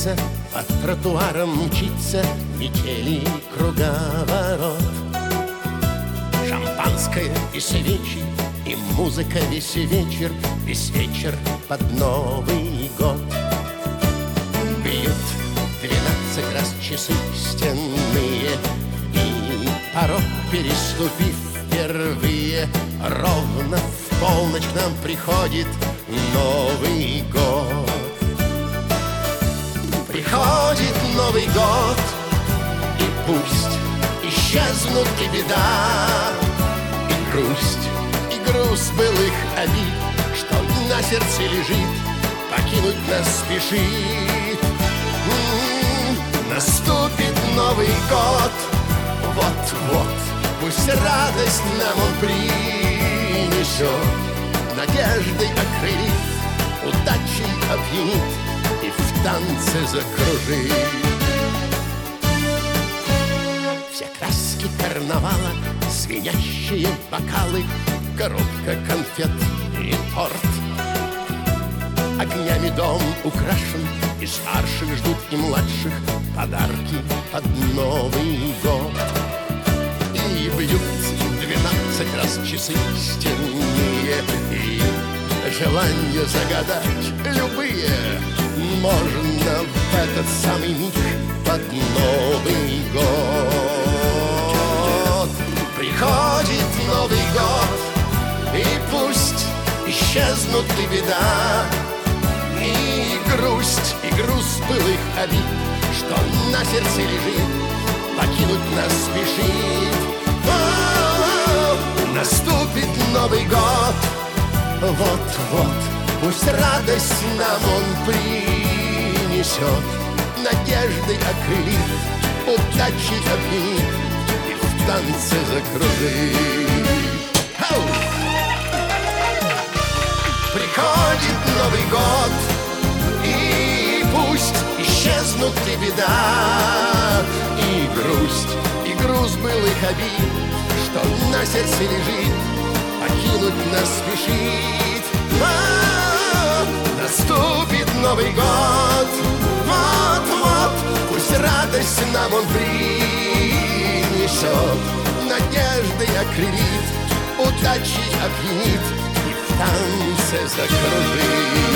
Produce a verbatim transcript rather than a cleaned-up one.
Птица по тротуарам мчится, метели круговорот. Шампанское и свечи, и музыка весь вечер, весь вечер под Новый год. Бьют двенадцать раз часы стенные, и порог переступив впервые, ровно в полночь к нам приходит Новый год. Приходит Новый год, и пусть исчезнут и беда, и грусть, и груз былых обид, что на сердце лежит, покинуть нас спешит. М-м-м, наступит Новый год, вот-вот, пусть радость нам он принесет, надеждой окрылит, удачей опьянит и в танце закружит. Все краски карнавала, звенящие бокалы, коробка конфет и торт. Огнями дом украшен, и старших ждут, и младших подарки под Новый год. И бьют двенадцать раз часы стенные, и желания загадать любые можно в этот самый миг под Новый год. Приходит Новый год, и пусть исчезнут и беда, и грусть, и груз былых обид, что на сердце лежит, покинуть нас спешит. О-о-о, наступит Новый год, вот-вот, пусть радость нам он принесет, надеждой окрылит, удачей опьянит и в танце закружит. Ау! Приходит Новый год, и пусть исчезнут и беда, и грусть, и груз былых обид, что на сердце лежит, покинуть нас спешит. А-а-а, наступит Новый год, вот-вот, пусть радость нам он принесет, надеждой окрылит, удачей опьянит и в танце закружит.